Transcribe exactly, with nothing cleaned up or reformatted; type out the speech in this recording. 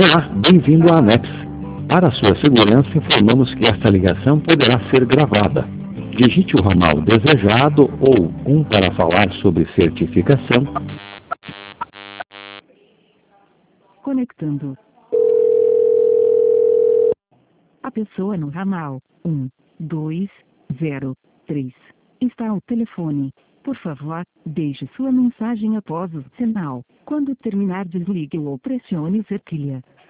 Olá, bem-vindo à ANEPS. Para sua segurança, informamos que esta ligação poderá ser gravada. Digite o ramal desejado ou um para falar sobre certificação. Conectando. A pessoa no ramal um, dois, zero, três está ao telefone. Por favor, deixe sua mensagem após o sinal. Quando terminar, desligue ou pressione cerquilha.